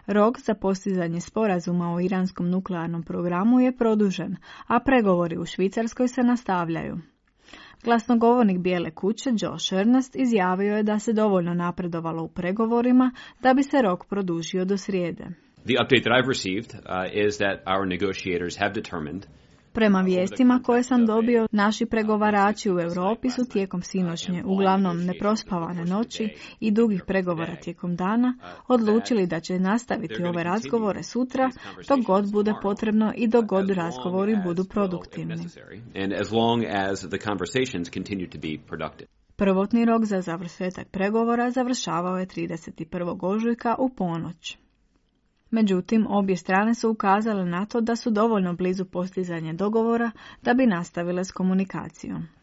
Rok za postizanje sporazuma o iranskom nuklearnom programu je produžen, a pregovori u Švicarskoj se nastavljaju. Glasnogovornik Bijele kuće Josh Earnest izjavio je da se dovoljno napredovalo u pregovorima da bi se rok produžio do srijede. The update that I've received is that our negotiators have determined. Prema vijestima koje sam dobio, naši pregovarači u Europi su tijekom sinoćnje, uglavnom neprospavane noći i dugih pregovora tijekom dana, odlučili da će nastaviti ove razgovore sutra dok god bude potrebno i dok god razgovori budu produktivni. Prvotni rok za završetak pregovora završavao je 31. ožujka u ponoć. Međutim, obje strane su ukazale na to da su dovoljno blizu postizanja dogovora da bi nastavile s komunikacijom.